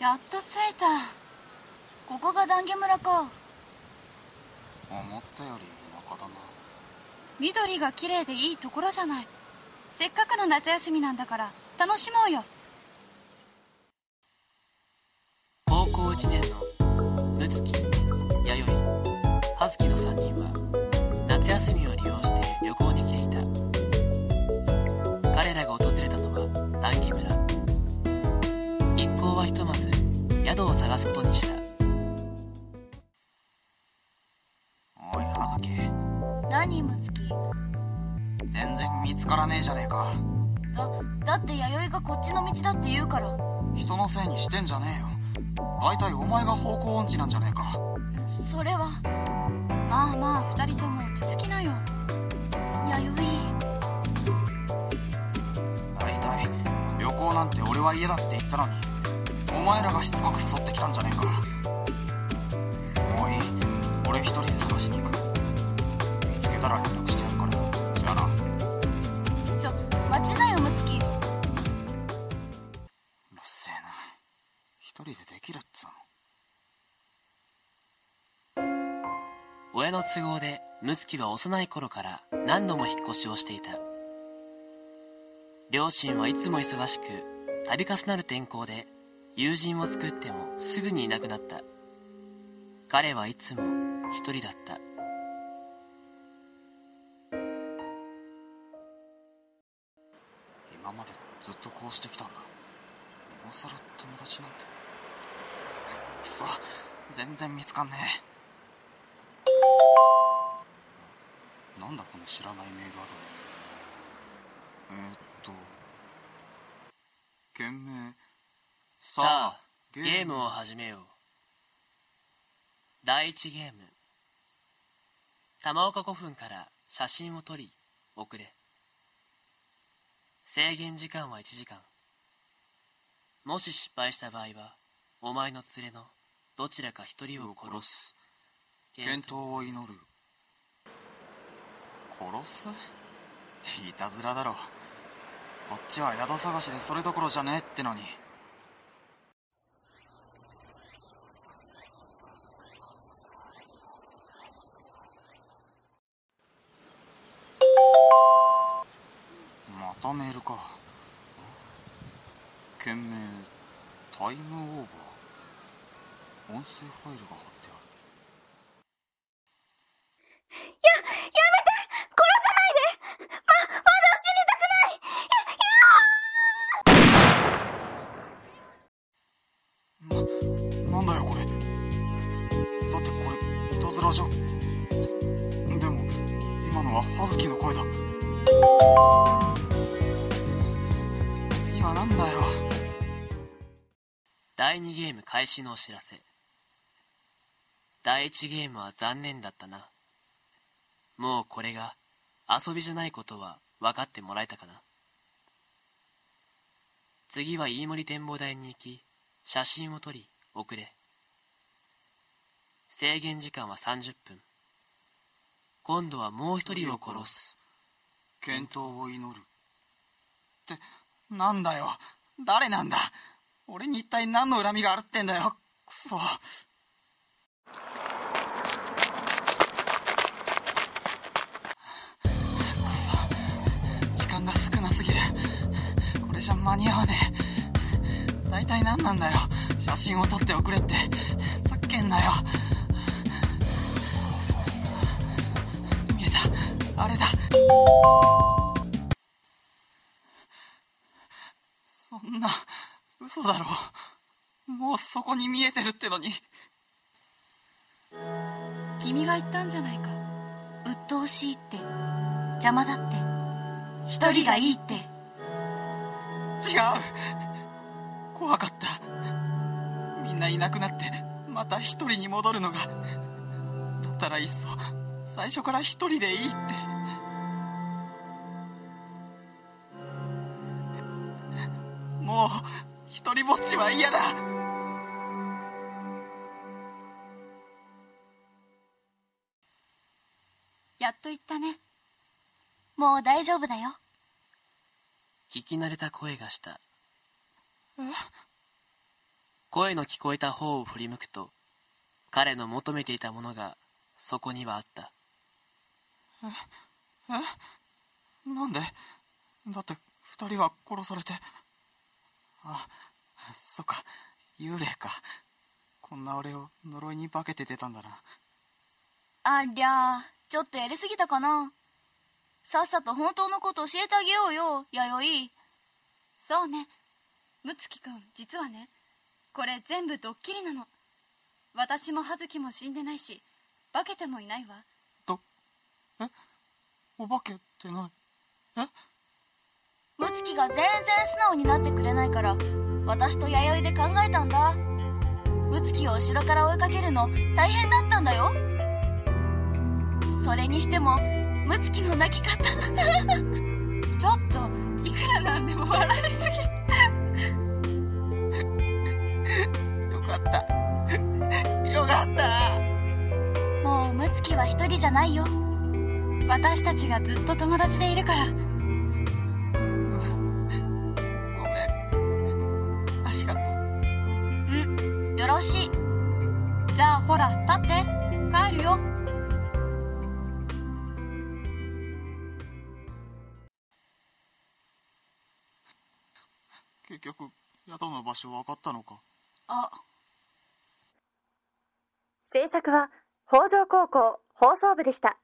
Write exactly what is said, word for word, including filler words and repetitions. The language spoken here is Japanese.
やっと着いた。ここが段家村か。 思ったより田舎だな。 緑が綺麗でいいところじゃない。せっかくの夏休みなんだから楽しもうよ。 高校いちねんのぬつき、やよい、はずきのさんにんは夏休みを利用して旅行に来ていた。彼らが訪れたのは段家村。一行はひとまず宿を探すことにした。 おいはずき、 何むつき。 全然見つからねえじゃねえか。 だだって弥生がこっちの道だって言うから。 人のせいにしてんじゃねえよ。大体お前が方向音痴なんじゃねえか。 それはまあまあ二人とも落ち着きなよ弥生。 大体旅行なんて俺は嫌だって言ったのに、お前らがしつこく誘ってきたんじゃねえか。もういい、俺一人で探しに行く。見つけたら連絡してやるから。じゃあな。 ちょ待ちなよむつき。 うるせえな、一人でできるっつうの。 親の都合でむつきは幼い頃から何度も引っ越しをしていた。両親はいつも忙しく、度重なる転校で友人を作ってもすぐにいなくなった。彼はいつも一人だった。 今までずっとこうしてきたんだ。今更友達なんて。くそ、全然見つかんねえ。なんだこの知らないメールアドレス。えー、っと件名。 さあゲームを始めよう。だいいちゲーム。玉岡古墳から写真を撮り送れ。制限時間はいちじかん。もし失敗した場合はお前の連れのどちらか一人を殺す。 健闘を祈る。殺す？いたずらだろ。こっちは宿探しでそれどころじゃねえってのに。またメールか。件名タイムオーバー。音声ファイルが貼ってある。 や、やめて！殺さないで！ま、まだ死にたくない！ な、なんだよこれ。だってこれいたずらじゃ。でも今のは葉月の声だ。次はなんだよ。 だいにゲーム開始のお知らせ。だいいちゲームは残念だったな。もうこれが遊びじゃないことは分かってもらえたかな。次は飯森展望台に行き、写真を撮り送れ。制限時間はさんじゅっぷん。今度はもう一人を殺す。 健闘を祈るってなんだよ。誰なんだ。俺に一体何の恨みがあるってんだよ。くそ。くそ、時間が少なすぎる。これじゃ間に合わねえ。大体何なんだよ。写真を撮っておくれってざっけんなよ。見えた、あれだ。そんな嘘だろ。もうそこに見えてるってのに。 君が言ったんじゃないか。鬱陶しいって、邪魔だって、一人がいいって。 違う、怖かった。みんないなくなってまた一人に戻るのが。だったらいっそ最初から一人でいいって。もう一人ぼっちは嫌だ。 やっと言ったね。もう大丈夫だよ。 聞き慣れた声がした。 声の聞こえた方を振り向くと、彼の求めていたものがそこにはあった。 え、え、なんで？だって二人は殺されて。あ、そっか、幽霊か。こんな俺を呪いに化けて出たんだな。 ありゃあ、ちょっとやりすぎたかな。さっさと本当のこと教えてあげようよ、弥生。そうね、睦月くん、実はね、これ全部ドッキリなの。私も葉月も死んでないし、化けてもいないわ。 ど、え、お化けってない？え？ 睦月が全然素直になってくれないから、私と弥生で考えたんだ。睦月を後ろから追いかけるの大変だったんだよ。それにしても睦月の泣き方ちょっといくらなんでも笑いすぎよかったよかった。 もう睦月は一人じゃないよ。私たちがずっと友達でいるから。 ごめん、ありがとう。 うん、よろしい。じゃあほら立って帰るよ。 結局宿の場所分かったのか。 あ、 制作は北条高校放送部でした。